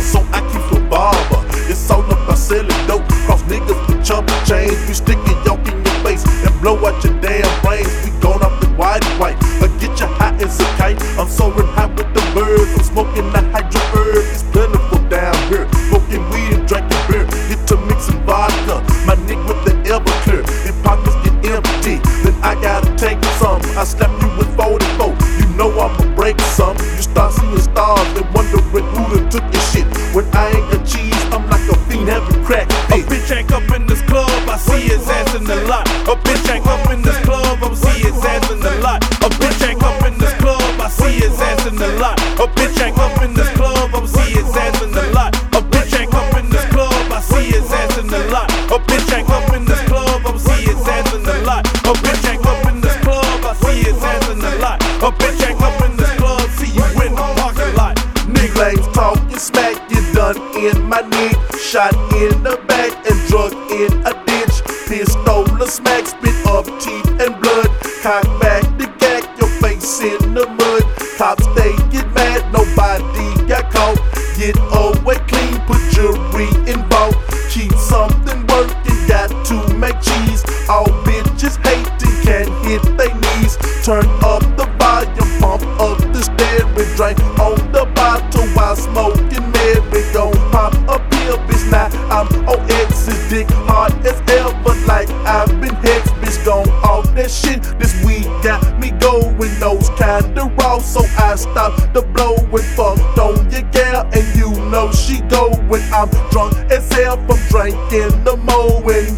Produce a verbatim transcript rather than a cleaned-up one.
so I keep a barber. It's all about selling dope, cross niggas with chump chains. We stick a yoke in your face and blow out your damn brains. We gone off the white white, or get you high as a kite. I'm soaring high with the birds, I'm smoking the hydro herb. It's plentiful down here, smoking weed and drinking beer. Get to mixing vodka, my nigga with the Everclear. If pockets get empty, then I gotta take some. I slap you with forty-four, you know I'ma break some. You start seeing stars and wondering who done took your shit. When I ain't got cheese, I'm like a fiend having crack. A bitch ain't up in this club, I see his ass in the lot. A bitch ain't up in this club, I see his ass in the lot. A bitch ain't up in this club, I see his ass in the lot. A bitch ain't up in this club, I see his ass in the lot. A bitch ain't up in this club, I see his ass in the lot. A bitch ain't up in this club, I see his ass in the lot. A bitch ain't up in this club, I see his ass in the lot. A bitch ain't up in this club, see you in the parking lot. Nigga lanes talking smack, you done in my knee. Shot in the back and drug in a ditch. Pistol a smack, spit up teeth and blood. Cock back the gag, your face in the mud. Cops they get mad, nobody got caught. Get away clean, put jury involved. Keep something working, got to make cheese. All bitches hating, can't hit they knees. Turn up the volume, pump up the stereo. Drink on the bottle while smoking Mary. Gon' pop a pill, bitch, now I'm on X's dick. Hard as ever, like I've been hexed. Bitch, gone off that shit. This weed got me going, those kinda raw. So I stopped the blow and fucked on your gal. And you know she go when I'm drunk as hell from drinking the mo. And